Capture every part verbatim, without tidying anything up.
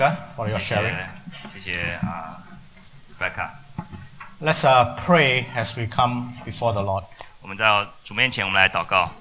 for your sharing. 谢谢啊 Rebecca。 Let's uh, pray as we come before the Lord. 我们在主面前，我们来祷告。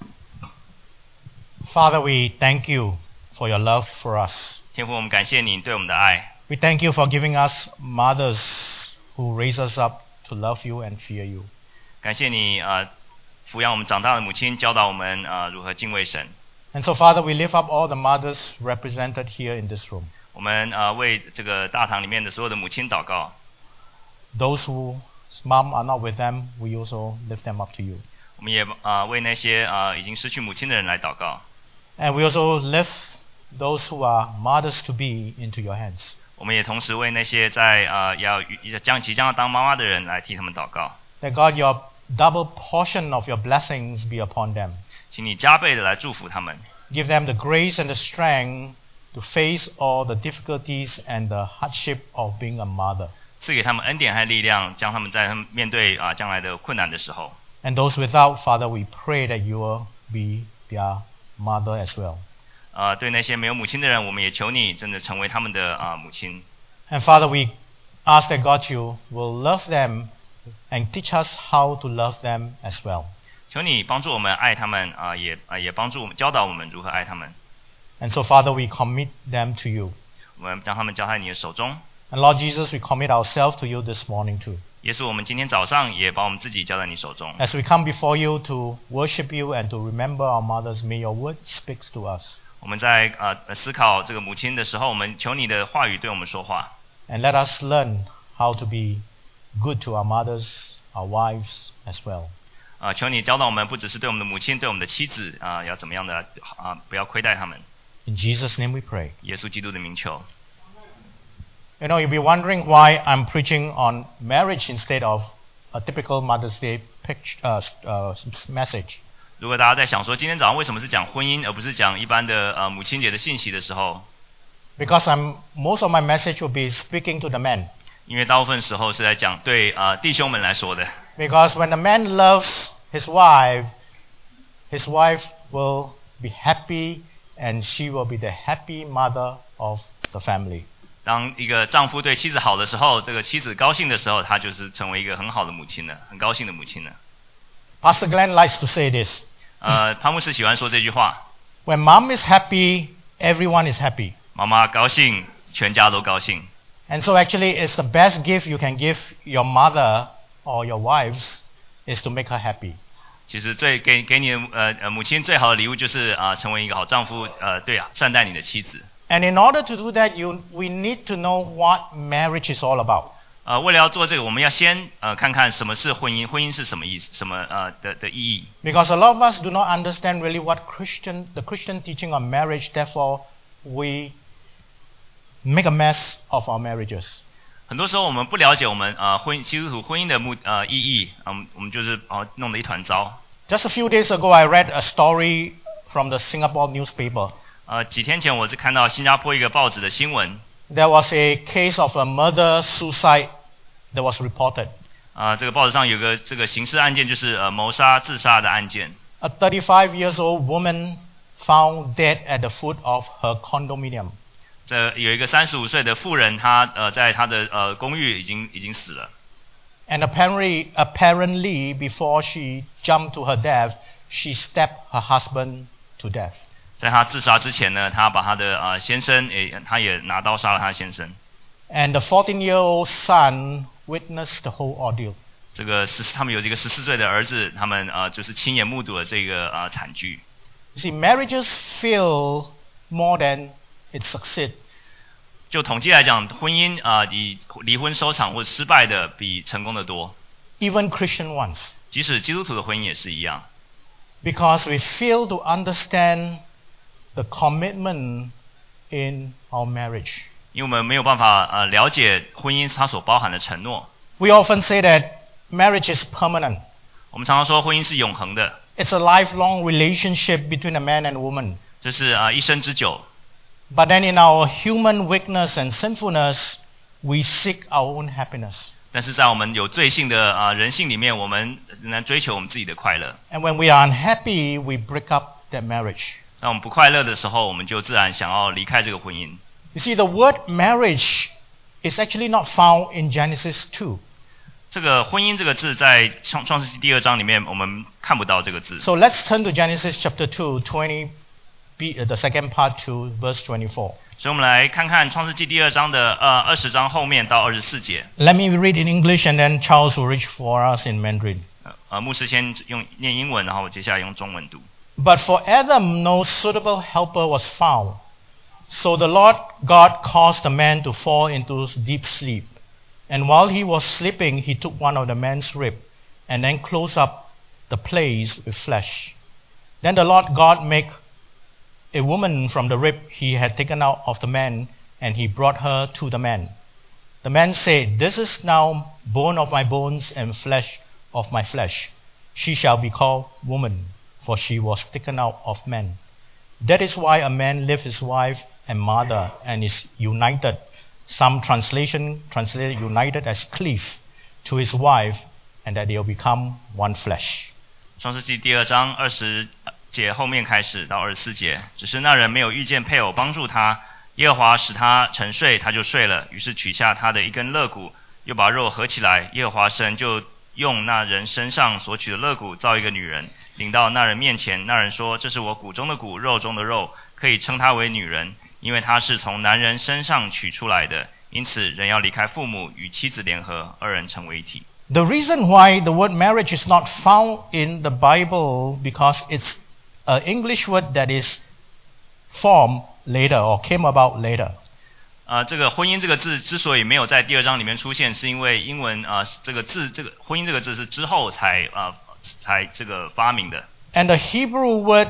Father, we thank you for your love for us. 天父，我们感谢你对我们的爱。 We thank you for giving us mothers who raise us up to love you and fear you. 感谢你啊、呃，抚养我们长大的母亲，教导我们啊、呃、如何敬畏神。 And so, Father, we lift up all the mothers represented here in this room. 我们啊、呃、为这个大堂里面的所有的母亲祷告。 Those whose mom are not with them, we also lift them up to you. 我们也啊、呃、为那些啊、呃、已经失去母亲的人来祷告。 And we also lift those who are mothers to be into your hands. 我们也同时为那些在啊、呃、要将即将要当妈妈的人来替他们祷告。 That God, your double portion of your blessings be upon them. 请你加倍的来祝福他们， Give them the grace and the strength to face all the difficulties and the hardship of being a mother. 赐给他们恩典和力量，将他们在他们面对啊、呃、将来的困难的时候。 And those without, Father, we pray that you will be their mother as well. 啊、呃，对那些没有母亲的人，我们也求你真的成为他们的啊、呃、母亲。 And Father, we ask that God, you will love them and teach us how to love them as well. 求你帮助我们爱他们啊、呃，也啊、呃、也帮助我们教导我们如何爱他们。 And so, Father, we commit them to you. 我们将他们交在你的手中。 And Lord Jesus, we commit ourselves to you this morning too. 耶稣，我们今天早上也把我们自己交在你手中。 As we come before you to worship you and to remember our mothers, may your word speak to us. 我们在啊、呃、思考这个母亲的时候，我们求你的话语对我们说话。 And let us learn how to be good to our mothers, our wives as well. 啊、呃，求你教导我们，不只是对我们的母亲，对我们的妻子啊、呃，要怎么样的啊、呃，不要亏待他们。 In Jesus' name we pray. 耶稣基督的名求。 You know, you'll be wondering why I'm preaching on marriage instead of a typical Mother's Day picture, uh, uh, message. 如果大家在想说今天早上为什么是讲婚姻，而不是讲一般的呃母亲节的信息的时候， Because I'm, most of my message will be speaking to the men. 因为大部分时候是在讲对啊、呃、弟兄们来说的。 Because when the man loves his wife, his wife will be happy and she will be the happy mother of the family. 当一个丈夫对妻子好的时候，这个妻子高兴的时候，她就是成为一个很好的母亲了，很高兴的母亲了。 Pastor Glenn likes to say this. 呃，潘牧师喜欢说这句话： When mom is happy, everyone is happy. 妈妈高兴，全家都高兴。 And so actually it's the best gift you can give your mother or your wives is to make her happy. 其实最给给你的呃呃母亲最好的礼物就是啊、呃、成为一个好丈夫，呃对啊，善待你的妻子。 And in order to do that, you we need to know what marriage is all about. 呃，为了要做这个，我们要先呃看看什么是婚姻，婚姻是什么意思，什么呃的的意义。 Because a lot of us do not understand really what Christian the Christian teaching on marriage, therefore we make a mess of our marriages. 很多时候我们不了解我们呃婚基督徒婚姻的目呃意义，嗯，我们就是哦弄得一团糟。 Just a few days ago, I read a story from the Singapore newspaper. 呃，几天前我是看到新加坡一个报纸的新闻， There was a case of a murder-suicide that was reported. 啊、呃，这个报纸上有个这个刑事案件，就是呃谋杀自杀的案件。 A thirty-five years old woman found dead at the foot of her condominium. 这有一个三十五岁的妇人，她呃在她的呃公寓已经已经死了。 And apparently, apparently, before she jumped to her death, she stabbed her husband to death. 在她自杀之前呢，她把她的呃先生，诶，她也拿刀杀了她的先生。 And the fourteen-year-old son witnessed the whole ordeal. 这个十，他们有这个十四岁的儿子，他们呃就是亲眼目睹了这个呃惨剧。 You see, marriages fail more than it succeed. 就统计来讲，婚姻啊、呃、以离婚收场或者失败的比成功的多。 Even Christian ones. 即使基督徒的婚姻也是一样。 Because we fail to understand the commitment in our marriage. 因为我们没有办法呃了解婚姻它所包含的承诺。 We often say that marriage is permanent. 我们常常说婚姻是永恒的， It's a lifelong relationship between a man and a woman. 这是啊、呃、一生之久。 But then in our human weakness and sinfulness, we seek our own happiness. 但是在我们有罪性的啊、呃、人性里面，我们仍然追求我们自己的快乐。 And when we are unhappy, we break up that marriage. 当我们不快乐的时候，我们就自然想要离开这个婚姻。 You see, the word marriage is actually not found in Genesis two. 这个婚姻这个字在创创世纪第二章里面我们看不到这个字。 So let's turn to Genesis chapter two, twenty, the second part to verse twenty-four. 所以我们来看看创世纪第二章的呃二十章后面到二十四节。 Let me read in English and then Charles will read for us in Mandarin. 呃，牧师先用念英文，然后我接下来用中文读。 But for Adam no suitable helper was found. So the Lord God caused the man to fall into deep sleep. And while he was sleeping, he took one of the man's rib and then closed up the place with flesh. Then the Lord God made a woman from the rib he had taken out of the man, and he brought her to the man. The man said, This is now bone of my bones and flesh of my flesh. She shall be called woman, for she was taken out of man. That is why a man leaves his wife and mother and is united. Some translation translated united as cleave to his wife, and that they'll become one flesh. 创世纪第二章二十节后面开始到二十四节，只是那人没有遇见配偶帮助他，耶和华使他沉睡，他就睡了。于是取下他的一根肋骨，又把肉合起来。耶和华神就用那人身上所取的肋骨造一个女人，领到那人面前。那人说：“这是我骨中的骨，肉中的肉，可以称她为女人，因为她是从男人身上取出来的。因此，人要离开父母，与妻子联合，二人成为一体。” The reason why the word marriage is not found in the Bible because it's an English word that is formed later or came about later. 啊、呃，这个婚姻这个字之所以没有在第二章里面出现，是因为英文啊、呃、这个字这个婚姻这个字是之后才啊、呃、才这个发明的。 And the Hebrew word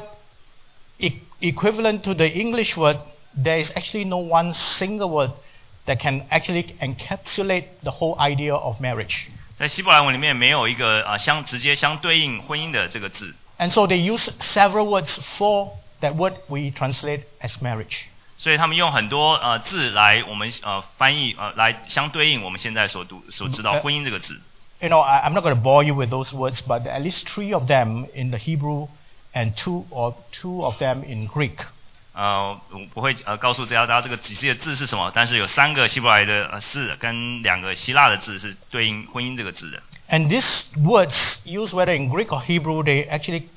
e- equivalent to the English word, there is actually no one single word that can actually encapsulate the whole idea of marriage. 在希伯来文里面没有一个啊、呃、相直接相对应婚姻的这个字。 And so they use several words for that word we translate as marriage. 所以他们用很多呃字来我们呃翻译呃来相对应我们现在所读所知道婚姻这个字。 You know, I, I'm not going to bore you with those words, but at least three of them in the Hebrew and two or two of them in Greek. 呃，我不会呃告诉大家大家这个仔细的字是什么，但是有三个希伯来的呃字跟两个希腊的字是对应婚姻这个字的。 And these words, used whether in Greek or Hebrew, they actually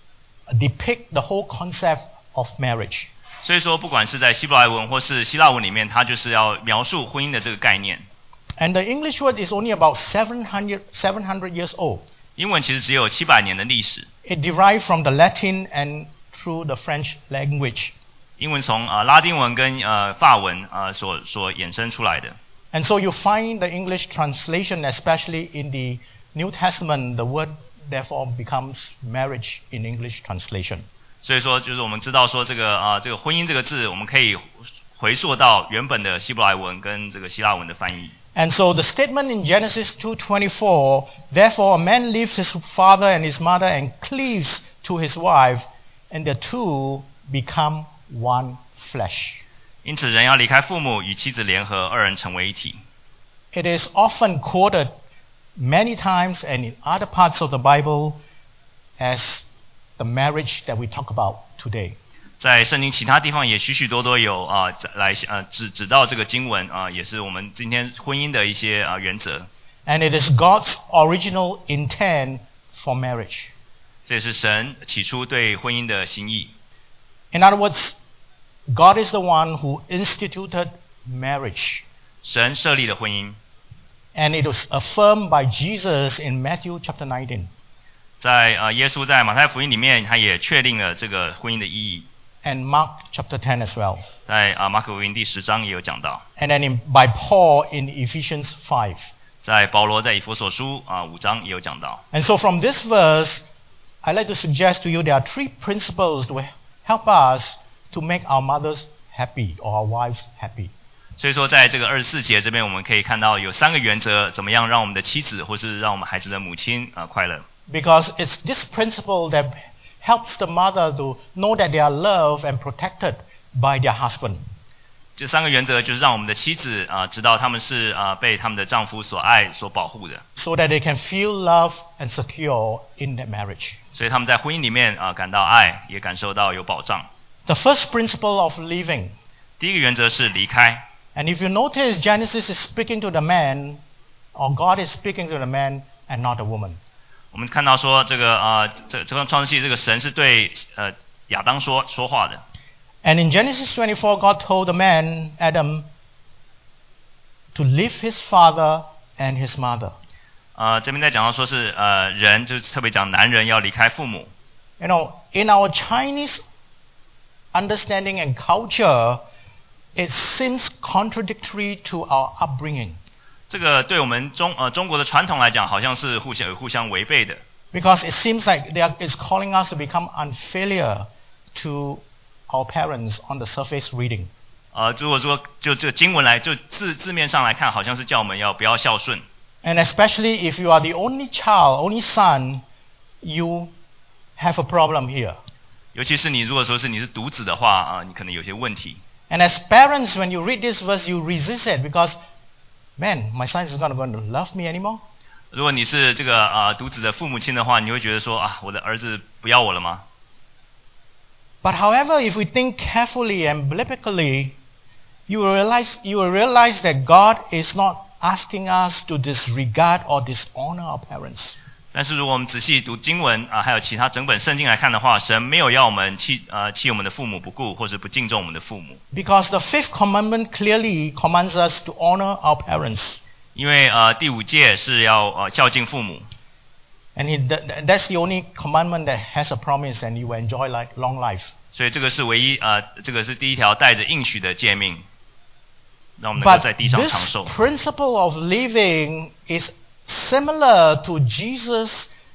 depict the whole concept of marriage. 所以说，不管是在希伯来文或是希腊文里面，它就是要描述婚姻的这个概念。 And the English word is only about seven hundred, seven hundred years old. 英文其实只有七百年的历史。 It derived from the Latin and through the French language. 英文从呃拉丁文跟呃法文呃所所衍生出来的。 And so you find the English translation, especially in the New Testament, the word therefore becomes marriage in English translation. 所以说，就是我们知道说这个啊、呃、这个婚姻这个字，我们可以回溯到原本的希伯来文跟这个希腊文的翻译。 And so the statement in Genesis two twenty-four, therefore a man leaves his father and his mother and cleaves to his wife, and the two become one flesh. 因此，人要离开父母，与妻子联合，二人成为一体。 It is often quoted many times and in other parts of the Bible as the marriage that we talk about today. 在圣经其他地方也许许多多有啊、呃、来呃指指到这个经文啊、呃，也是我们今天婚姻的一些啊、呃、原则。 And it is God's original intent for marriage. 这也是神起初对婚姻的心意。 In other words, God is the one who instituted marriage. 神设立了婚姻。 And it was affirmed by Jesus in Matthew chapter nineteen. 在呃耶稣在马太福音里面，他也确定了这个婚姻的意义。 And Mark chapter ten as well. 在啊马可福音第十章也有讲到。 And then in, by Paul in Ephesians five. 在保罗在以弗所书啊五章也有讲到。 And so from this verse, I'd like to suggest to you there are three principles to help us to make our mothers happy or our wives happy. 所以说，在这个二十四节这边，我们可以看到有三个原则，怎么样让我们的妻子或是让我们孩子的母亲啊、呃、快乐。 Because it's this principle that helps the mother to know that they are loved and protected by their husband. 这三个原则就是让我们的妻子啊、呃、知道他们是啊、呃、被他们的丈夫所爱、所保护的。 So that they can feel love and secure in their marriage. 所以他们在婚姻里面啊、呃、感到爱，也感受到有保障。 The first principle of living. 第一个原则是离开。 And if you notice, Genesis is speaking to the man, or God is speaking to the man and not the woman. 我们看到说这个呃这这个创世纪这个神是对呃亚当说说话的。 And in Genesis twenty-four, God told the man Adam to leave his father and his mother. 呃这边在讲到说是呃人就是特别讲男人要离开父母。 You know, in our Chinese understanding and culture, it seems contradictory to our upbringing. 这个对我们中呃中国的传统来讲，好像是互相互相违背的。 Because it seems like they are is calling us to become unfilial to our parents on the surface reading. 呃，如果说就这个经文来就字字面上来看，好像是叫我们要不要孝顺。 And especially if you are the only child, only son, you have a problem here. 尤其是你如果说是你是独子的话啊、呃，你可能有些问题。 And as parents, when you read this verse, you resist it because, man, my son is not going to love me anymore. 如果你是这个啊、呃、独子的父母亲的话，你会觉得说啊，我的儿子不要我了吗？ But however, if we think carefully and biblically, you will realize you will realize that God is not asking us to disregard or dishonor our parents. 但是如果我们仔细读经文啊，还有其他整本圣经来看的话，神没有要我们弃呃弃我们的父母不顾，或是不敬重我们的父母。 Because the fifth commandment clearly commands us to honor our parents. 因为呃第五诫是要呃孝敬父母。 And he, that, that's the only commandment that has a promise and you will enjoy like long life. 所以这个是唯一呃这个是第一条带着应许的诫命，让我们能够在地上长寿。 But this principle of living is similar to Jesus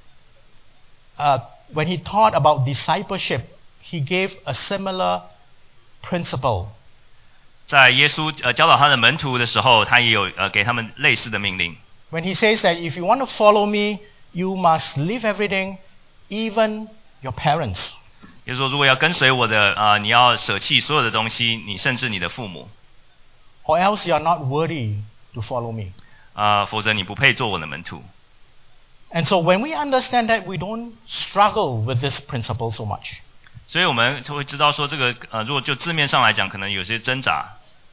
uh, when he taught about discipleship. He gave a similar principle. 在耶稣呃教导他的门徒的时候，他也有呃给他们类似的命令。 When he says that if you want to follow me, you must leave everything, even your parents. 也就是说，如果要跟随我的啊、呃，你要舍弃所有的东西，你甚至你的父母。 Or else you are not worthy to follow me. 啊、呃，否则你不配做我的门徒。 And so when we understand that, we don't struggle with this principle so much. 所以我们就会知道说，这个呃，如果就字面上来讲，可能有些挣扎。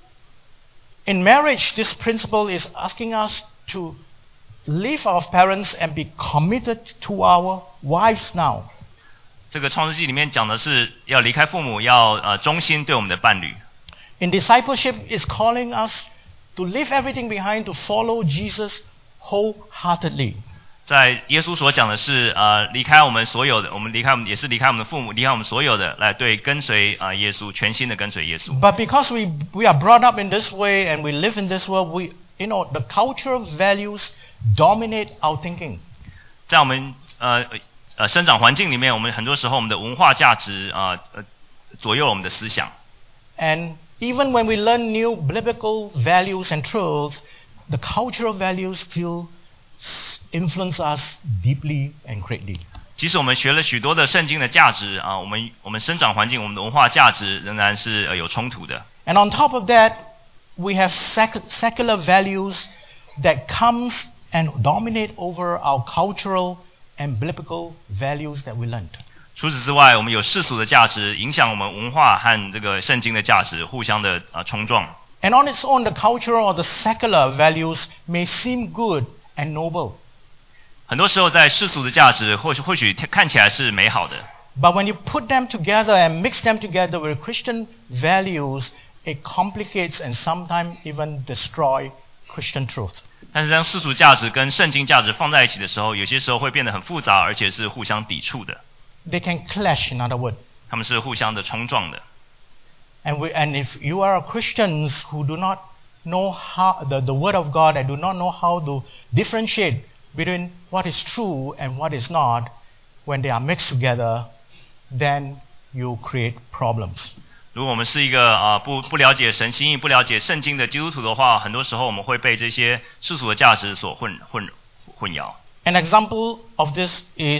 In marriage, this principle is asking us to leave our parents and be committed to our wives now. 这个创世纪里面讲的是要离开父母，要呃忠心对我们的伴侣。 In discipleship, is calling us to leave everything behind to follow Jesus wholeheartedly. 在耶稣所讲的是呃离开我们所有的，我们离开我们也是离开我们的父母，离开我们所有的，来对跟随啊、呃、耶稣，全心的跟随耶稣。 But because we we are brought up in this way and we live in this world, we you know the cultural values dominate our thinking. 在我们呃呃生长环境里面，我们很多时候我们的文化价值啊 呃, 呃左右我们的思想。 And even when we learn new biblical values and truths, the cultural values still influence us deeply and greatly. 即使我们学了许多的圣经的价值啊，我们我们生长环境，我们的文化价值仍然是呃有冲突的。 And on top of that, we have sec- secular values that comes and dominate over our cultural and biblical values that we learned. 除此之外，我们有世俗的价值影响我们文化和这个圣经的价值互相的呃冲撞。 And on its own, the cultural or the secular values may seem good and noble. 很多时候，在世俗的价值或许或许看起来是美好的。 But when you put them together and mix them together with Christian values, it complicates and sometimes even destroy Christian truth. 但是当世俗价值跟圣经价值放在一起的时候，有些时候会变得很复杂，而且是互相抵触的。 They can clash, in other words. 他们是互相的冲撞的。 And, we, and if you are Christians who do not know how the, the Word of God and do not know how to differentiate between what is true and what is not, when they are mixed together, then you create problems. 如果我们是一个啊、呃、不不了解神心意、不了解圣经的基督徒的话，很多时候我们会被这些世俗的价值所混混混淆。 An example of this is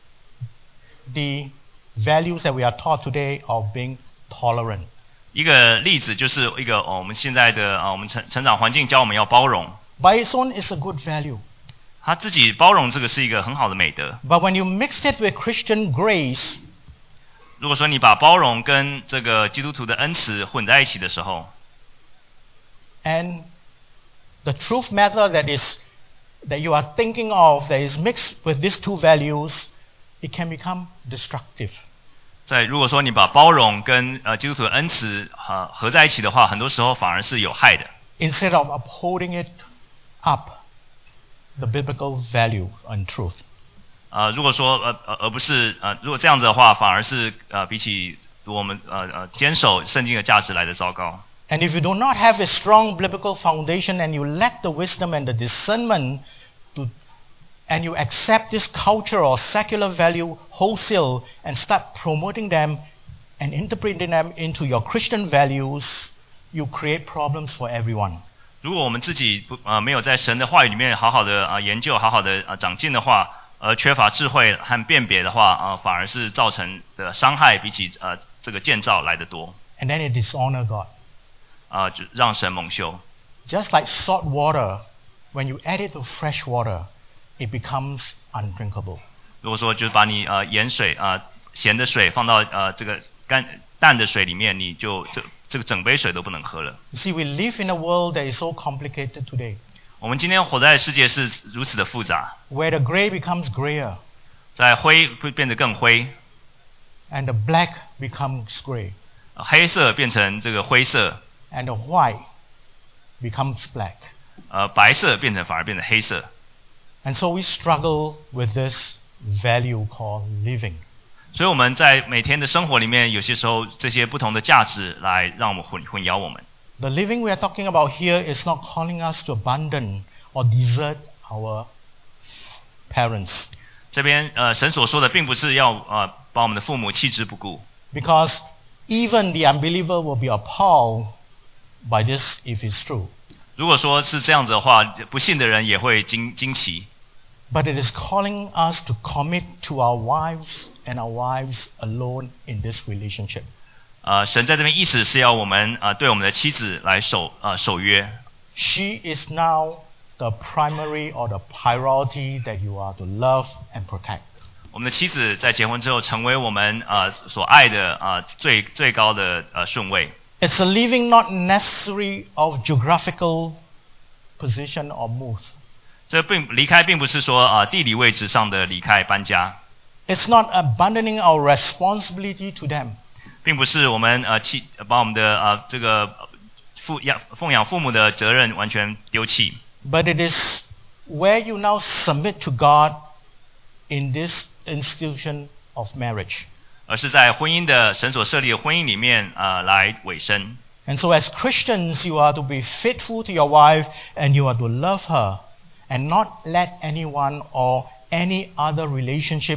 the values that we are taught today of being tolerant. 一个例子就是一个、哦、我们现在的啊、呃、我们成成长环境教我们要包容。 By its own, it's a good value. 他自己包容这个是一个很好的美德。 But when you mix it with Christian grace, 如果说你把包容跟这个基督徒的恩慈混在一起的时候， and the truth matter that is that you are thinking of that is mixed with these two values, it can become destructive. 在如果说你把包容跟呃基督徒的恩慈呃合在一起的话，很多时候反而是有害的。 Instead of upholding it up, the biblical value and truth. 呃，如果说呃呃而不是呃如果这样子的话，反而是呃比起我们呃呃坚守圣经的价值来的糟糕。 And if you do not have a strong biblical foundation and you lack the wisdom and the discernment to, and you accept this culture or secular value wholesale and start promoting them and interpreting them into your Christian values, you create problems for everyone. 如果我们自己不呃没有在神的话语里面好好的啊、呃、研究，好好的啊、呃、长进的话，而缺乏智慧和辨别的话啊、呃，反而是造成的伤害比起呃这个建造来得多。 And then it dishonor God. 啊、呃，就让神蒙羞。 Just like salt water, when you add it to fresh water, it becomes undrinkable. 如果说就是把你呃盐水啊、呃、咸的水放到呃这个干淡的水里面，你就这这个整杯水都不能喝了。 You see, we live in a world that is so complicated today. 我们今天活在的世界是如此的复杂， Where the gray becomes grayer 在灰会变得更灰， and the black becomes gray 呃黑色变成这个灰色， and the white becomes black. 呃白色变成反而变成黑色。 And so we struggle with this value called living. 所以我们在每天的生活里面，有些时候这些不同的价值来让我们混混淆我们。 The living we are talking about here is not calling us to abandon or desert our parents. 这边呃神所说的并不是要呃把我们的父母弃之不顾， Because even the unbeliever will be appalled by this if it's true. 如果说是这样子的话，不信的人也会惊惊奇。 But it is calling us to commit to our wives and our wives alone in this relationship. 呃，神在这边意思是要我们呃对我们的妻子来守呃守约。 She is now the primary or the priority that you are to love and protect. 我们的妻子在结婚之后，成为我们呃所爱的呃最最高的呃顺位。 It's a living not necessary of geographical position or move. 这并离开并不是说啊、呃、地理位置上的离开搬家， It's not abandoning our responsibility to them. 并不是我们呃弃把我们的呃这个父养奉养父母的责任完全丢弃， But it is where you now submit to God in this institution of marriage. 而是在婚姻的神所设立的婚姻里面啊、呃、来委身。 And so as Christians, you are to be faithful to your wife and you are to love her and not let anyone or any other relationship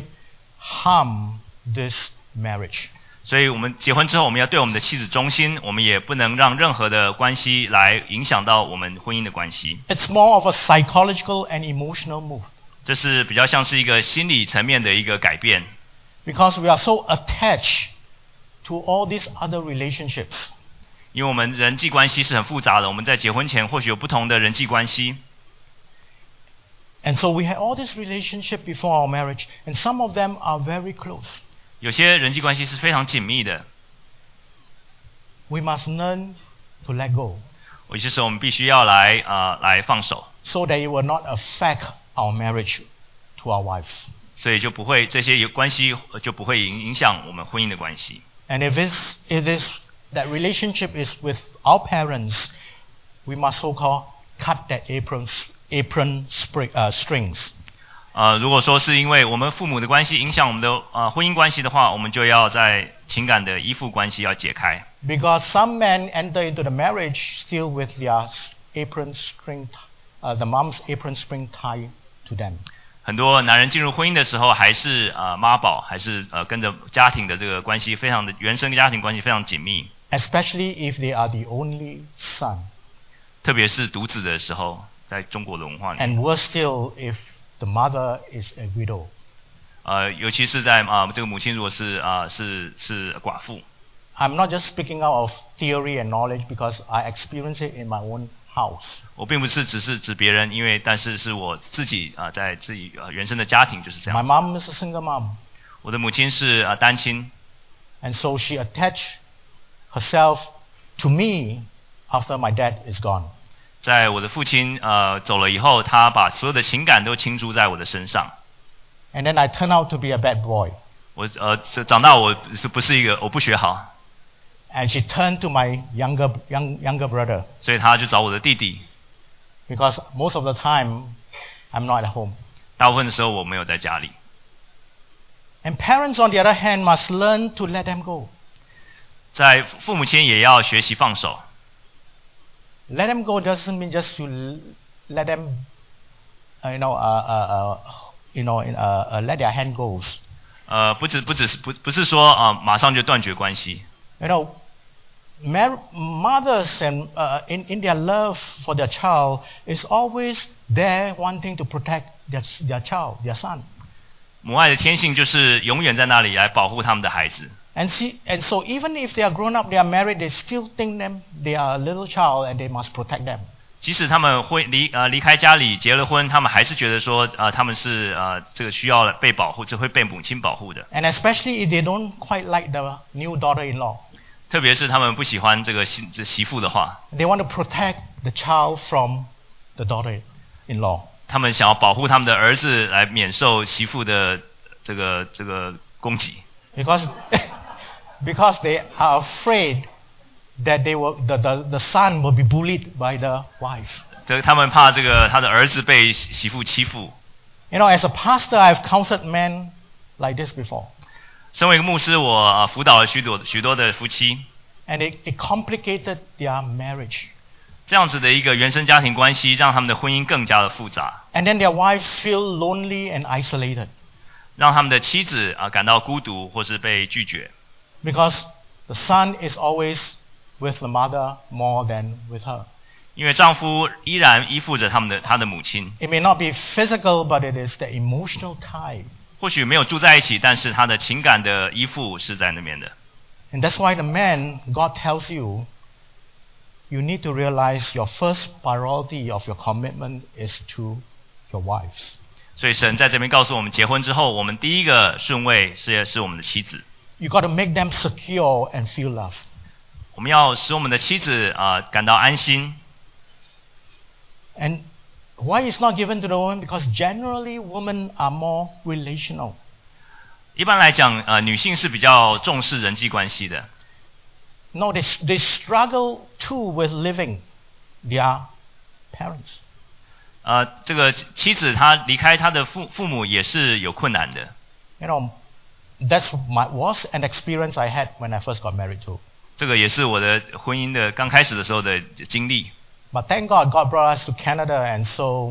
harm this marriage. 所以我们结婚之后，我们要对我们的妻子忠心，我们也不能让任何的关系来影响到我们婚姻的关系。 It's more of a psychological and emotional move. 这是比较像是一个心理层面的一个改变， Because we are so attached to all these other relationships. 因为我们人际关系是很复杂的，我们在结婚前或许有不同的人际关系。 And so we had all this relationship before our marriage, and some of them are very close. 有些人际关系是非常紧密的， We must learn to let go 有些时候我们必须要来啊、呃、来放手， so that it will not affect our marriage to our wives. 所以就不会这些有关系就不会影影响我们婚姻的关系。 And if it's, it is that relationship is with our parents, we must so-called cut that apron, apron spring, uh, strings. 呃，如果说是因为我们父母的关系影响我们的呃婚姻关系的话，我们就要在情感的依附关系要解开。 Because some men enter into the marriage still with their apron string, uh, the mom's apron string tied to them. 很多男人进入婚姻的时候，还是呃妈宝，还是呃跟着家庭的这个关系非常的原生家庭关系非常紧密， Especially if they are the only son. 特别是独子的时候，在中国的文化里面， And worse still if the mother is a widow. 呃，尤其是在啊、呃、这个母亲如果是啊、呃、是是寡妇， I'm not just speaking out of theory and knowledge because I experience it in my own house. 我并不是只是指别人，因为但是是我自己啊、呃、在自己呃原生的家庭就是这 My 样子。 mom is a single mom. 我的母亲是啊、呃单亲， And so she attached herself to me after my dad is gone. 在我的父亲呃走了以后，他把所有的情感都倾注在我的身上。 And then I turned out to be a bad boy. 我呃长大我不是一个我不学好。 And she turned to my younger young, younger brother. 所以他就找我的弟弟。 Because most of the time I'm not at home. 大部分的时候我没有在家里。 And parents on the other hand must learn to let them go. 在父母亲也要学习放手。 Let them go doesn't mean just to let them, uh, you know, uh, uh, uh, you know, uh, uh, let their hand goes. 呃，不只不只是不不是说啊、呃、马上就断绝关系。 You know, mar- mothers and uh, in in their love for their child is always there wanting to protect their their child, their son. 母爱的天性就是永远在那里来保护他们的孩子。 And see, and so even if they are grown up, they are married, they still think them they are a little child and they must protect them. 即使他们会离呃离开家里结了婚，他们还是觉得说呃他们是呃这个需要被保护，就会被母亲保护的。 And especially if they don't quite like the new daughter-in-law. 特别是他们不喜欢这个媳这媳妇的话。 They want to protect the child from the daughter-in-law. 他们想要保护他们的儿子来免受媳妇的这个这个攻击。 Because because they are afraid that they will the, the, the son will be bullied by the wife. 这个他们怕这个他的儿子被媳妇欺负。 You know, as a pastor, I've counseled men like this before. 身为一个牧师，我呃辅导了许多许多的夫妻。 And it, it complicated their marriage. 这样子的一个原生家庭关系，让他们的婚姻更加的复杂。 And then their wives feel lonely and isolated. 让他们的妻子啊、呃、感到孤独或是被拒绝。 Because the son is always with the mother more than with her. 因为丈夫依然依附着他们的他的母亲。 It may not be physical, but it is the emotional tie. 或许没有住在一起，但是他的情感的依附是在那边的。 And that's why the man, God tells you, you need to realize your first priority of your commitment is to your wives. 所以神在这边告诉我们，结婚之后，我们第一个顺位是是我们的妻子。 You got to make them secure and feel love. 我们要使我们的妻子啊、呃、感到安心。 And why it's not given to the woman? Because generally women are more relational. 一般来讲，呃，女性是比较重视人际关系的。 No, they they struggle too with living their parents. 呃，这个妻子她离开她的父父母也是有困难的。 You know, that's my was an experience I had when I first got married too. 这个也是我的婚姻的刚开始的时候的经历。 But thank God, God brought us to Canada, and so.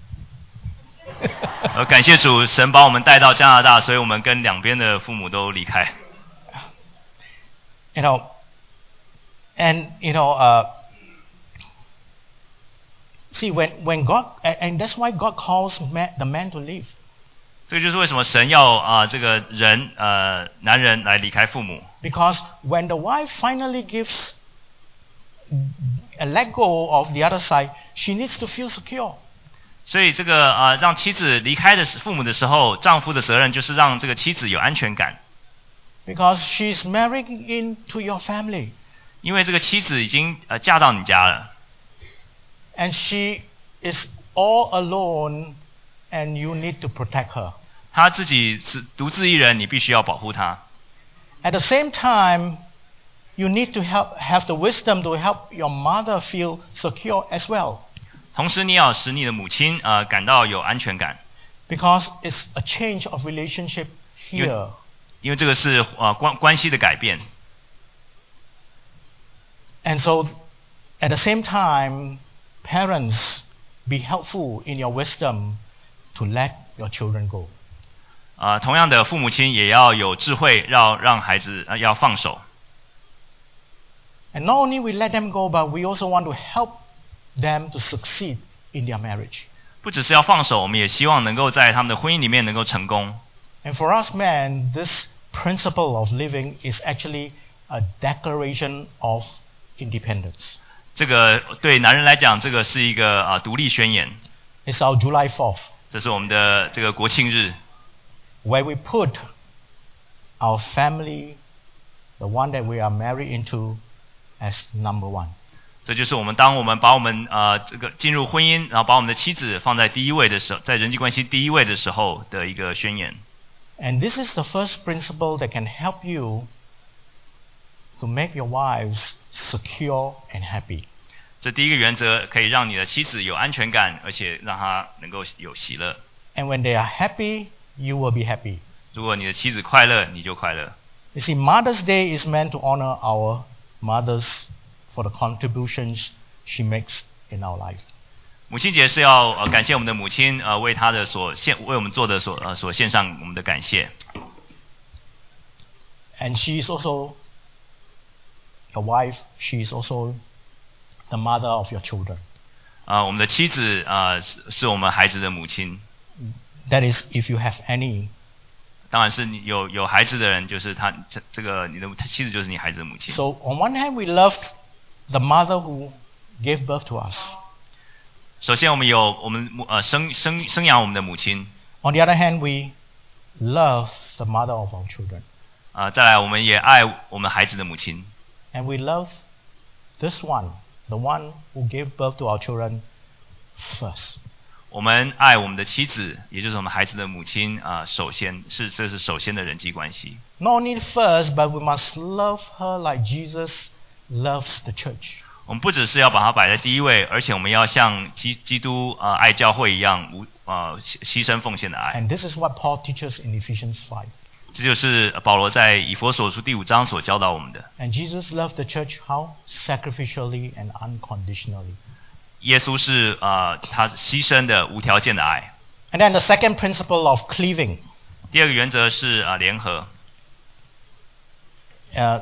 呃，感谢主，神把我们带到加拿大，所以我们跟两边的父母都离开。 You know, and you know, uh, see when when God, and, and that's why God calls man, the man to leave. 这个就是为什么神要啊、呃、这个人呃男人来离开父母。 Because when the wife finally gives a let go of the other side, she needs to feel secure. 所以这个啊、呃、让妻子离开的父母的时候，丈夫的责任就是让这个妻子有安全感。 Because she's marrying into your family. 因为这个妻子已经呃嫁到你家了。 And she is all alone, and you need to protect her. 她自己是独自一人，你必须要保护她。 At the same time, you need to help, have the wisdom to help your mother feel secure as well. 同时，你要使你的母亲呃感到有安全感。 Because it's a change of relationship here. 因为这个是呃关关系的改变。 And so, at the same time, parents, be helpful in your wisdom to let your children go. 啊、呃，同样的，父母亲也要有智慧，让让孩子、呃、要放手。 And not only we let them go, but we also want to help them to succeed in their marriage. 不只是要放手，我们也希望能够在他们的婚姻里面能够成功。 And for us men, this principle of living is actually a declaration of independence. 这个对男人来讲，这个是一个啊、呃、独立宣言。 It's our July fourth. 这是我们的这个国庆日。 Where we put our family the one that we are married into as number one. 这就是我们当我们把我们呃这个进入婚姻，然后把我们的妻子放在第一位的时候，在人际关系第一位的时候的一个宣言。 And this is the first principle that can help you to make your wives secure and happy. 这第一个原则可以让你的妻子有安全感，而且让她能够有喜乐。 And when they are happy, you will be happy. 如果你的妻子快乐，你就快乐。 You see, Mother's Day is meant to honor our mothers for the contributions she makes in our life. 母亲节是要呃感谢我们的母亲，呃为她的所献为我们做的所呃所献上我们的感谢。 And she is also your wife. She is also the mother of your children. 啊、呃，我们的妻子啊、呃、是是我们孩子的母亲。 That is, if you have any. 当然是你有有孩子的人，就是他这这个你的妻子就是你孩子的母亲。 So on one hand, we love the mother who gave birth to us. 首先，我们有我们呃生生生养我们的母亲。 On the other hand, we love the mother of our children. 啊、呃，再来，我们也爱我们孩子的母亲。 And we love this one, the one who gave birth to our children first. 我们爱我们的妻子，也就是我们孩子的母亲啊、呃，首先是这是首先的人际关系。 Not only first, but we must love her like Jesus loves the church. 我们不只是要把它摆在第一位，而且我们要像基基督啊、呃、爱教会一样无啊牺牲奉献的爱。 And this is what Paul teaches in Ephesians five. 这就是保罗在以弗所书第五章所教导我们的。 And Jesus loved the church how? Sacrificially and unconditionally. 耶稣是啊、呃、他牺牲的无条件的爱。 And then the second principle of cleaving. 第二个原则是啊、呃、联合。 Uh,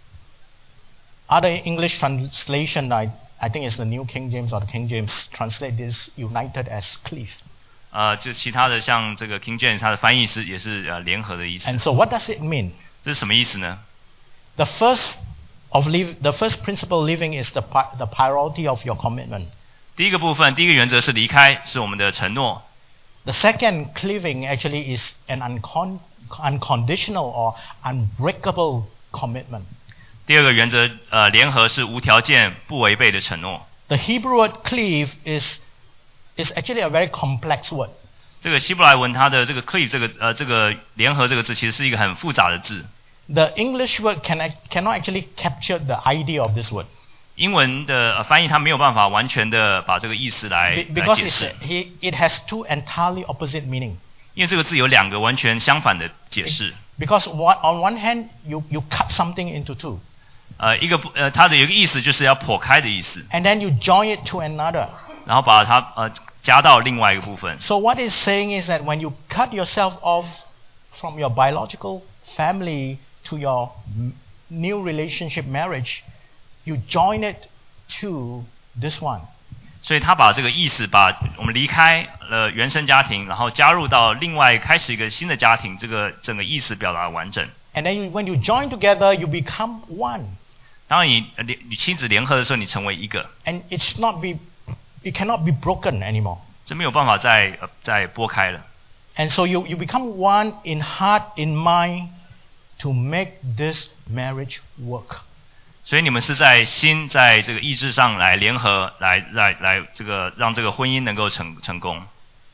other English translation, I, I think it's the New King James or the King James, translate this united as cleave. 呃，就其他的像这个 King James 它的翻译是也是呃联合的意思。 And so what does it mean? 这是什么意思呢？ The first of live, the first principle living is the the priority of your commitment. 第一个部分，第一个原则是离开，是我们的承诺。 The second cleaving actually is an uncon, unconditional or unbreakable commitment. 第二个原则，呃，联合是无条件、不违背的承诺。 The Hebrew word cleave is is actually a very complex word. 这个希伯来文它的这个 cleave 这个呃这个联合这个字，其实是一个很复杂的字。 The English word can, cannot actually capture the idea of this word. 英文的、呃、翻译它没有办法完全的把这个意思来 Be, 来 because 解释， it, it has two entirely opposite meaning. 因为这个字有两个完全相反的解释。 Because one, on one hand, you, you cut something into two. 呃，一个不呃，它的有一个意思就是要剖开的意思， And then you join it to another. 然后把它呃加到另外一个部分。 So what it's saying is that when you cut yourself off from your biological family to your new relationship marriage, you join it to this one. 所以他把这个意思，把我们离开了原生家庭，然后加入到另外开始一个新的家庭，这个整个意思表达完整。 And then you, when you join together, you become one. 当你你亲子联合的时候，你成为一个。 And it's not be, it cannot be broken anymore. 这没有办法再呃再拨开了。 And so you, you become one in heart, in mind, to make this marriage work. 所以你们是在心，在这个意志上来联合，来来来这个让这个婚姻能够成成功。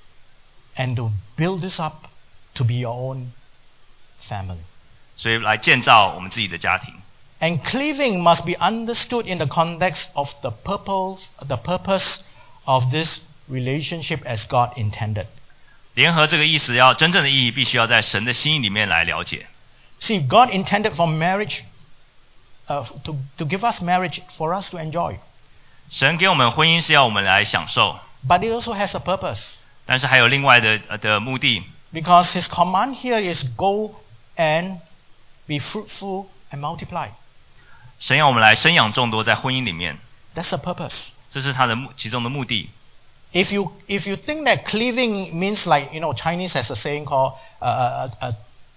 And to build this up to be your own family. 所以来建造我们自己的家庭。 And cleaving must be understood in the context of the purpose, the purpose of this relationship as God intended. 联合这个意思要真正的意义，必须要在神的心意里面来了解。 See, God intended for marriage, uh, to, to give us marriage for us to enjoy. 神给我们婚姻是要我们来享受， But it also has a purpose. 但是还有另外的呃的目的。 Because his command here is go and be fruitful and multiply. 神要我们来生养众多，在婚姻里面， That's the purpose. 这是他的目其中的目的。 If you if you think that cleaving means like, you know, Chinese has a saying called uh, a, a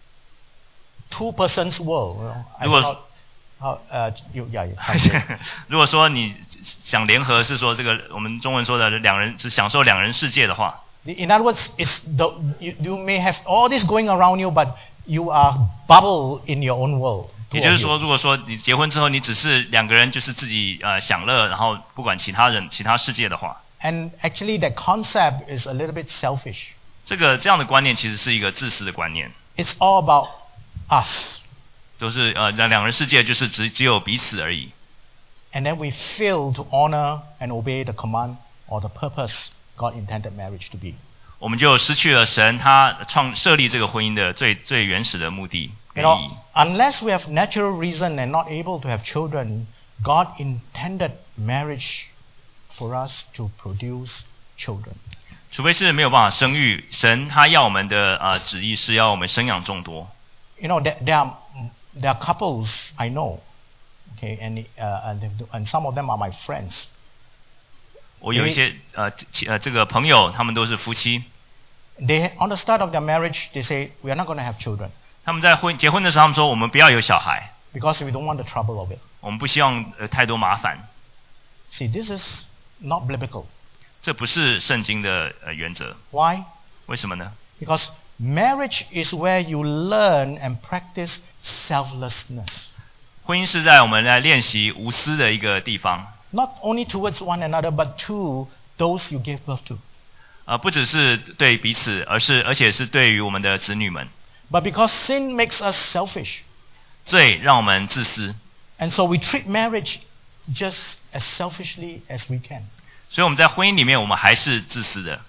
two persons world. You know, I don't know how, uh, you, yeah, you 如果说你想联合，是说这个我们中文说的两人只享受两人世界的话， In other words, it's the, you, you may have all this going around you, but you are bubble in your own world. 也就是说，如果说你结婚之后，你只是两个人就是自己呃享乐，然后不管其他人、其他世界的话， And actually that concept is a little bit selfish. 这个这样的观念其实是一个自私的观念。 It's all about us. 都是呃两两人世界就是只只有彼此而已。 And then we fail to honor and obey the command or the purpose God intended marriage to be. 我们就失去了神他创设立这个婚姻的最最原始的目的 You 跟意 know, 义。 unless we have natural reason and not able to have children, God intended marriage for us to produce children. 除非是没有办法生育，神他要我们的呃旨意是要我们生养众多。 You know, there, there are there are couples I know, okay, and uh, and, and some of them are my friends. 我有一些呃其呃这个朋友，他们都是夫妻， They on the start of their marriage, they say we are not going to have children 他们在婚结婚的时候，他们说我们不要有小孩， because we don't want the trouble of it. 我们不希望呃太多麻烦。 See, this is not biblical. 这不是圣经的呃原则， Why? 为什么呢？ Because marriage is where you learn and practice selflessness. 婚姻是在我们来练习无私的一个地方， Not only towards one another, but to those you give birth to. 呃，不只是对彼此，而是而且是对于我们的子女们。 But because sin makes us selfish, 罪让我们自私， and so we treat marriage just as selfishly as we can. 所以我们在婚姻里面，我们还是自私的。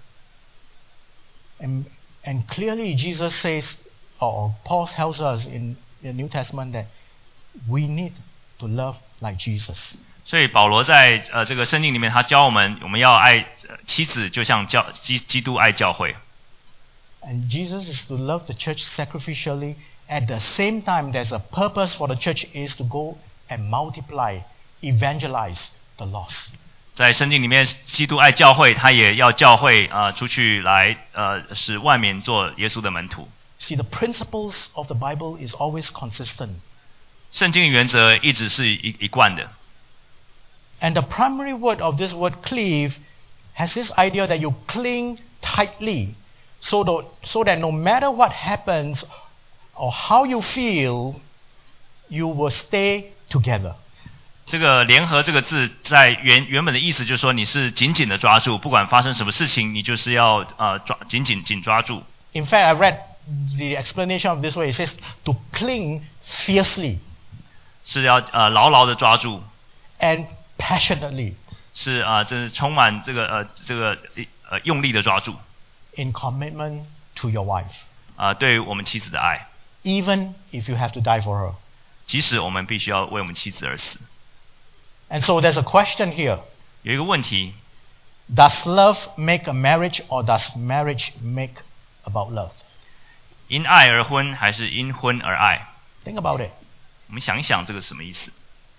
And, and clearly Jesus says, or Paul tells us in the New Testament that we need to love like Jesus. 所以保罗在呃这个圣经里面，他教我们，我们要爱、呃、妻子，就像教基基督爱教会。 And Jesus is to love the church sacrificially. At the same time, there's a purpose for the church is to go and multiply, evangelize the lost. 在圣经里面，基督爱教会，他也要教会呃出去来呃使万民做耶稣的门徒。 See, the principles of the Bible is always consistent. 圣经的原则一直是一一贯的。 And the primary word of this word cleave has this idea that you cling tightly so that, so that no matter what happens or how you feel, you will stay together. 这个联合这个字在原原本的意思就是说，你是紧紧的抓住，不管发生什么事情，你就是要呃抓紧紧紧抓住。 In fact, I read the explanation of this way. It says to cling fiercely 是要呃牢牢的抓住， and passionately 是啊、呃，这是充满这个呃这个呃用力的抓住 in commitment to your wife, 啊、呃，对于我们妻子的爱， even if you have to die for her. 即使我们必须要为我们妻子而死。 And so there's a question here. 有一个问题， Does love make a marriage or does marriage make about love? 因爱而婚还是因婚而爱？ Think about it. 我们想一想这个什么意思？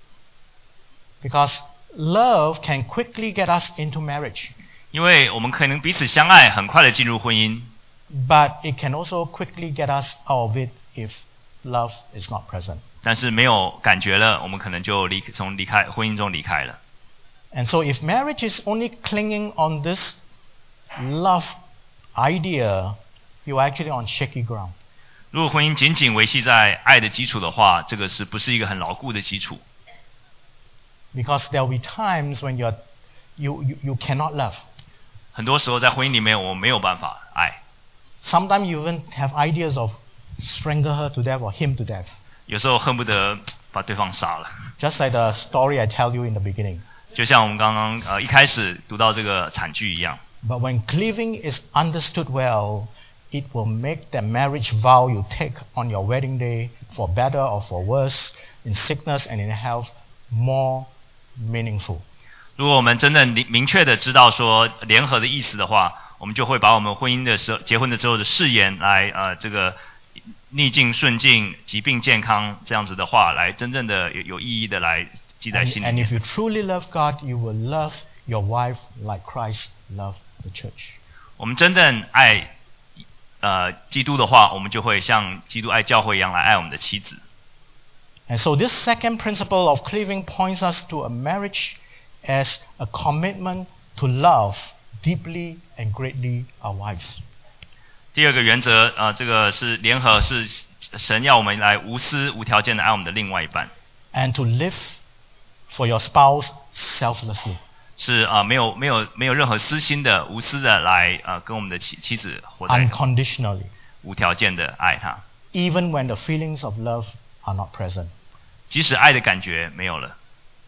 Because love can quickly get us into marriage, 因为我们可能彼此相爱，很快的进入婚姻， but it can also quickly get us out of it if love is not present. 但是没有感觉了，我们可能就离从离开婚姻中离开了。 And so if marriage is only clinging on this love idea, you're actually on shaky ground. 如果婚姻仅仅维系在爱的基础的话，这个是不是一个很牢固的基础？ Because there will be times when you're, you, you, you cannot love. 很多时候在婚姻里面，我没有办法爱。 Sometimes you even have ideas of strangle her to death or him to death. 有时候恨不得把对方杀了。 Just like the story I tell you in the beginning. 就像我们刚刚呃一开始读到这个惨剧一样。 But when cleaving is understood well, it will make the marriage vow you take on your wedding day, for better or for worse, in sickness and in health, more meaningful. 如果我们真正明确的知道说联合的意思的话，我们就会把我们婚姻的时候、结婚的时候的誓言来呃这个逆境顺境、疾病健康这样子的话，来真正的有有意义的来记在 And, 心里 and 面。 if you truly love God, you will love your wife like Christ loved the church. 我们真正爱呃基督的话，我们就会像基督爱教会一样来爱我们的妻子。 And so this second principle of cleaving points us to a marriage as a commitment to love deeply and greatly our wives. 第二个原则啊、呃，这个是联合，是神要我们来无私无条件的爱我们的另外一半。 And to live for your spouse selflessly. 是啊、呃，没有没有没有任何私心的、无私的来啊、呃、跟我们的妻妻子活在 unconditionally. 无条件的爱他。 Even when the feelings of love are not present. 即使爱的感觉没有了。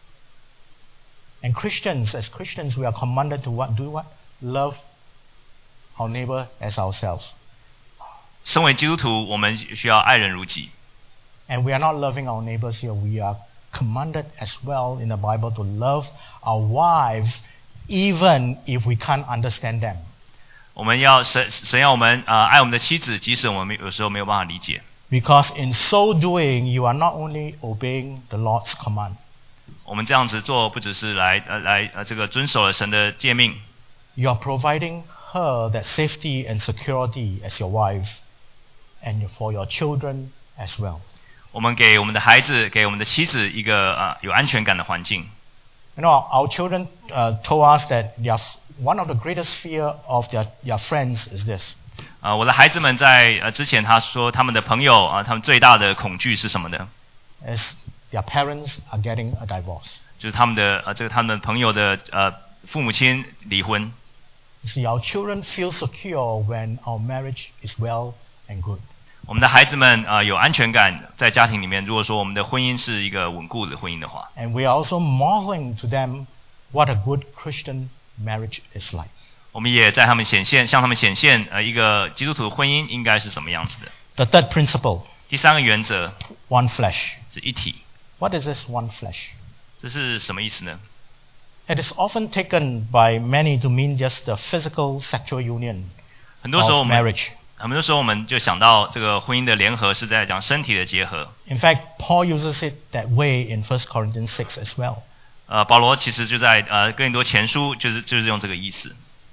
And Christians, as Christians, we are commanded to what? Do what? Love our neighbor as ourselves. 身为基督徒，我们需要爱人如己。 And we are not loving our neighbors here. We are commanded as well in the Bible to love our wives, even if we can't understand them. 我们要神神要我们啊、呃、爱我们的妻子，即使我们有时候没有办法理解。 Because in so doing, you are not only obeying the Lord's command. 我们这样子做，不只是来呃来呃这个遵守了神的诫命。 You are providing her that safety and security as your wife, and for your children as well. 我们给我们的孩子，给我们的妻子一个啊、呃、有安全感的环境。 You know, our children uh, told us that their, one of the greatest fear of their, their friends is this. 啊、呃，我的孩子们在呃之前他说他们的朋友啊、呃，他们最大的恐惧是什么呢？ Is their parents are getting a divorce. 就是他们的呃这个他们朋友的呃父母亲离婚。 You see, our children feel secure when our marriage is well and good. 我们的孩子们啊、呃、有安全感，在家庭里面，如果说我们的婚姻是一个稳固的婚姻的话。 And we are also modeling to them what a good Christian marriage is like. 我们也在他们显现，向他们显现，呃，一个基督徒的婚姻应该是什么样子的。 The third principle, 第三个原则 one flesh. 是一体。 What is this one flesh? 这是什么意思呢？ It is often taken by many to mean just the physical sexual union 很多时候我 of 们 marriage. 很多时候我们就想到这个婚姻的联合是在讲身体的结合。 In fact, Paul uses it that way in First Corinthians six as well. 呃，保罗其实就在呃哥林多前书就是就是用这个意思。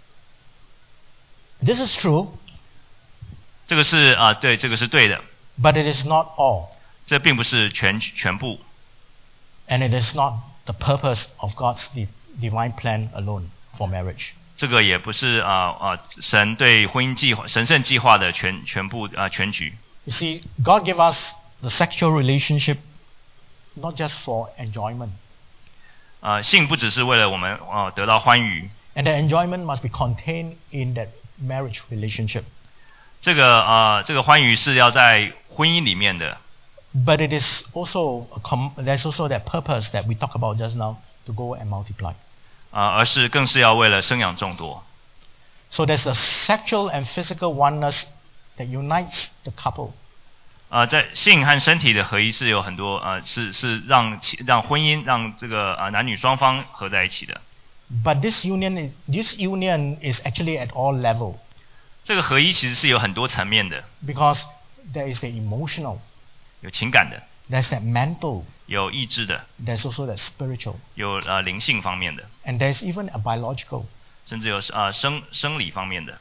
This is true, 这个是啊、呃、对，这个是对的。 but it is not all. 这并不是全全部。 And it is not the purpose of God's di- divine plan alone for marriage. 这个也不是啊啊、呃呃、神对婚姻计划神圣计划的全全部啊、呃、全局。 You see, God gave us the sexual relationship not just for enjoyment. 啊、呃，性不只是为了我们啊、呃、得到欢愉。 And the enjoyment must be contained in that marriage relationship. 这个啊、呃、这个欢愉是要在婚姻里面的。 But it is also a com- there's also that purpose that we talked about just now to go and multiply. 啊、呃，而是更是要为了生养众多。 So there's a sexual and physical oneness that unites the couple. 啊、呃，在性和身体的合一是有很多呃是是让让婚姻让这个啊、呃、男女双方合在一起的。 But this union is, this union is actually at all level. 这个合一其实是有很多层面的。 Because there is the emotional, 有情感的， there's that mental, 有意志的， there's also that spiritual, 有呃灵性方面的， and there's even a biological. 甚至有呃生生理方面的。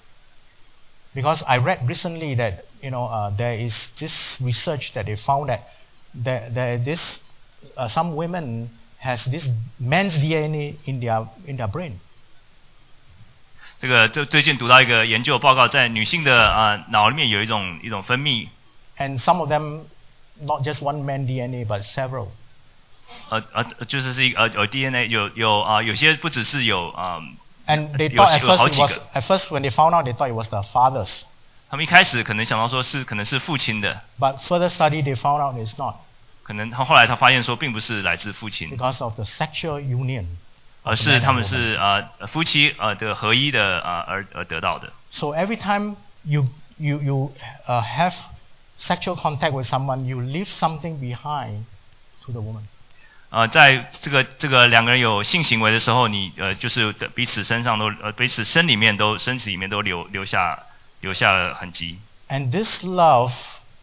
Because I read recently that you know uh, there is this research that they found that there, there this uh, some women has this man's D N A in their in their brain. 这个就最近读到一个研究报告，在女性的啊、呃、脑里面有一种一种分泌， And some of them, not just one man D N A, but several. 呃呃就是是一个呃有 D N A 有有啊、呃、有些不只是有啊、呃 And they 有 thought at 有好 first it 几 was 个， at first when they found out they thought it was the father's. 他们一开始可能想到说是可能是父亲的， But further study they found out it's not 可能他后来他发现说并不是来自父亲， because of the sexual union. 而是他们是啊、呃、夫妻呃的合一的啊、呃、而而得到的。 So every time you you you uh, have sexual contact with someone, you leave something behind to the woman. 呃，在这个这个两个人有性行为的时候，你呃就是彼此身上都呃彼此身里面都身体里面都留留下留下了痕迹。 And this love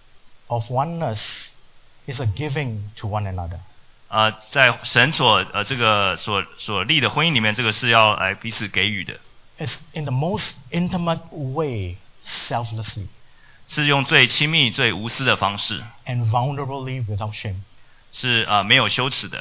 of oneness is a giving to one another. 呃，在神所呃这个所所立的婚姻里面，这个是要来彼此给予的， It's in the most intimate way, selflessly 是用最亲密、最无私的方式， and vulnerably without shame. 是啊、呃、没有羞耻的。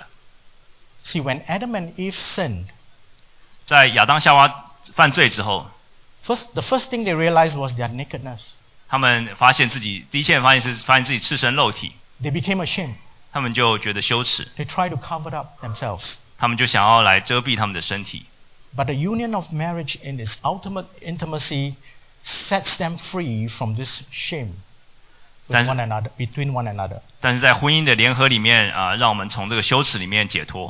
See, when Adam and Eve sinned, 在亚当夏娃犯罪之后， First, the first thing they realized was their nakedness. 他们发现自己第一件发现是发现自己赤身露体， They became ashamed. 他们就觉得羞耻， They tried to cover up themselves. 他们就想要来遮蔽他们的身体。 But the union of marriage in its ultimate intimacy sets them free from this shame with 但是- one another, between one another. 但是在婚姻的联合里面啊、让我们从这个羞耻里面解脱。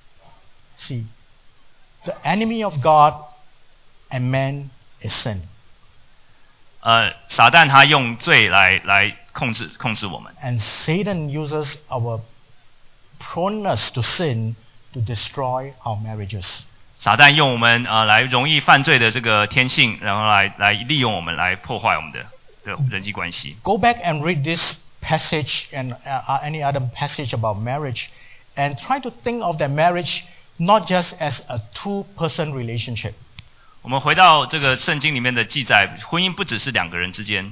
See, the enemy of God and man is sin. 呃，撒旦他用罪来来控制控制我们， And Satan uses our proneness to sin to destroy our marriages. 撒旦用我们呃来容易犯罪的这个天性，然后来来利用我们来破坏我们的的人际关系。 Go back and read this passage and uh, any other passage about marriage and try to think of that marriage not just as a two-person relationship. 我们回到这个圣经里面的记载，婚姻不只是两个人之间，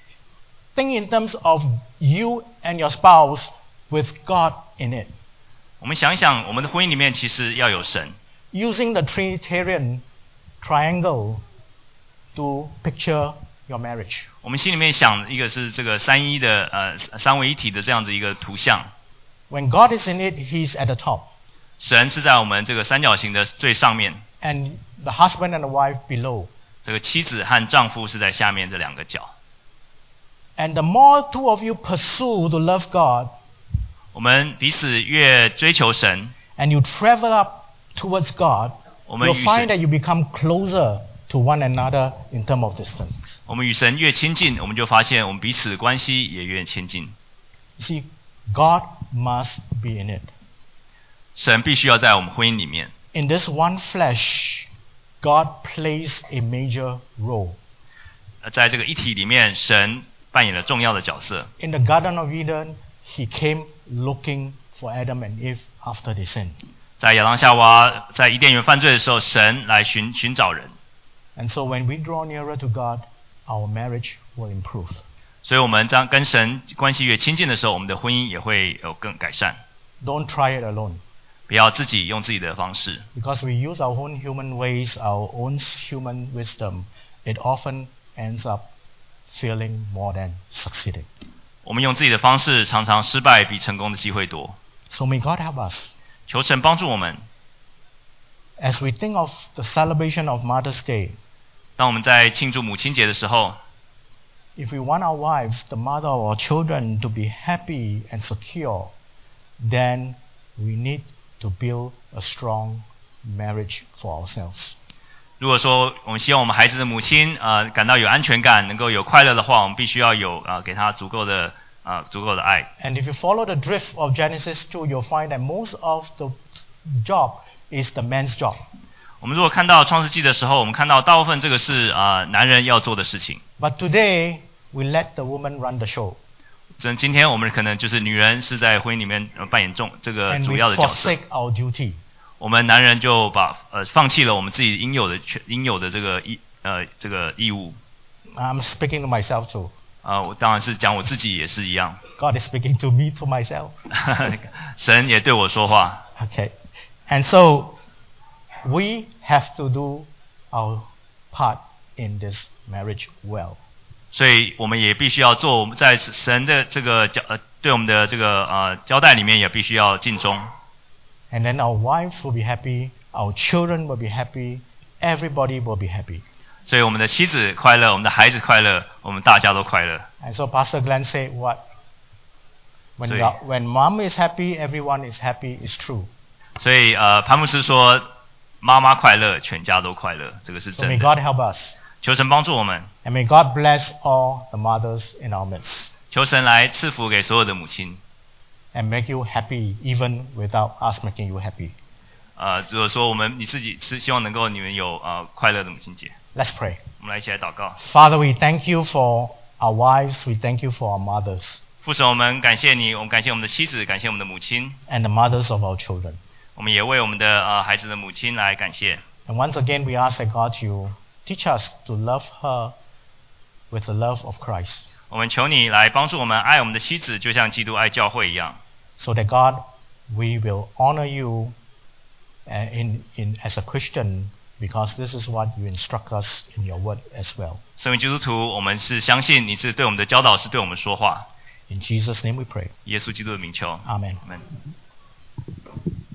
Think in terms of you and your spouse with God in it. 我们想一想，我们的婚姻里面其实要有神， Using the Trinitarian triangle to picture your marriage. 我们心里面想一个是这个三一的呃三位一体的这样子一个图像， When God is in it, He's at the top. 神是在我们这个三角形的最上面， And the husband and the wife below. 这个妻子和丈夫是在下面这两个角。 And the more two of you pursue to love God, 我们彼此越追求神， and you travel up towards God, 我们 you'll 与 find 神 that you become closer to one another in terms of distance. 我们与神越亲近，我们就发现我们彼此的关系也越亲近。 You see, God must be in it. 神必须要在我们婚姻里面。 In this one flesh, God plays a major role. 呃在这个一体里面，神扮演了重要的角色。 In the Garden of Eden, He came looking for Adam and Eve after they sinned. 在亚当夏娃在伊甸园犯罪的时候，神来寻寻找人， And so when we draw nearer to God, our marriage will improve. 所以我们当跟神关系越亲近的时候，我们的婚姻也会有更改善。 Don't try it alone. 不要自己用自己的方式， Because we use our own human ways, our own human wisdom, it often ends up failing more than succeeding. 我们用自己的方式，常常失败比成功的机会多。 So may God help us. 求神帮助我们。 As we think of the celebration of Mother's Day, 当我们在庆祝母亲节的时候， if we want our wives, the mother of our children, to be happy and secure, then we need to build a strong marriage for ourselves. 如果说我们希望我们孩子的母亲呃感到有安全感，能够有快乐的话，我们必须要有呃给她足够的呃足够的爱。 And if you follow the drift of Genesis two, you'll find that most of the job is the man's job. 我们如果看到创世纪的时候，我们看到大部分这个是啊、呃、男人要做的事情。 But today, we let the woman run the show. 真今天我们可能就是女人是在婚姻里面呃扮演重这个 And 主 we 要的角色， forsake our duty. 我们男人就把呃放弃了我们自己应有的权应有的这个义呃这个义务。 I'm speaking to myself too. 啊、我当然是讲我自己也是一样， God is speaking to me, to myself. 神也对我说话。 Okay. And so, we have to do our part in this marriage well. 所以我们也必须要做我们在神的这个交呃对我们的这个呃交代里面也必须要尽忠。 And then our wives will be happy, our children will be happy, everybody will be happy. 所以我们的妻子快乐，我们的孩子快乐，我们大家都快乐。 And so Pastor Glenn said what? When, 所以- ra- when mom is happy, everyone is happy, is true. 所以呃潘牧师说，妈妈快乐，全家都快乐，这个是 So may 真的。 God help us. 求神帮助我们， And may God bless all the mothers in our midst. 求神来赐福给所有的母亲。 And make you happy even without us making you happy. 呃，就是说我们你自己是希望能够你们有呃快乐的母亲节。 Let's pray. 我们来一起来祷告。 Father, we thank you for our wives. We thank you for our mothers 父神，我们感谢你，我们感谢我们的妻子，感谢我们的母亲， and the mothers of our children. 我们也为我们的呃孩子的母亲来感谢。 And once again, we ask that God, you teach us to love her with the love of Christ. 我们求你来帮助我们爱我们的妻子，就像基督爱教会一样。 So that God, we will honor you uh, in, in, as a Christian because this is what you instruct us in your word as well. 身为基督徒，我们是相信你是对我们的教导，是对我们说话。 In Jesus' name we pray. 耶稣基督的名求。 Amen. Amen